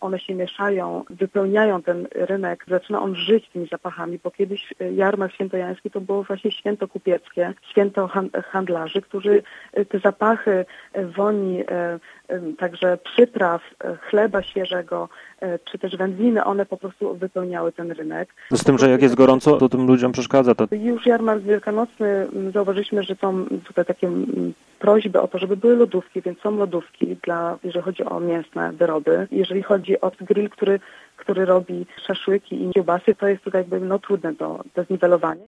one się mieszają, wypełniają ten rynek, zaczyna on żyć tymi zapachami, bo kiedyś jarmark świętojański to było właśnie święto kupieckie, święto handlarzy, którzy te zapachy woni, także przypraw, chleba świeżego, czy też wędliny, one po prostu wypełniały ten rynek. Z tym, że jak jest gorąco, to tym ludziom przeszkadza. To... Już jarmark wielkanocny, zauważyliśmy, że są tutaj takie prośby o to, żeby były lodówki, więc są lodówki, jeżeli chodzi o mięsne wyroby. Jeżeli chodzi o grill, który robi szaszłyki i kiełbasy, to jest tutaj jakby trudne do zniwelowania.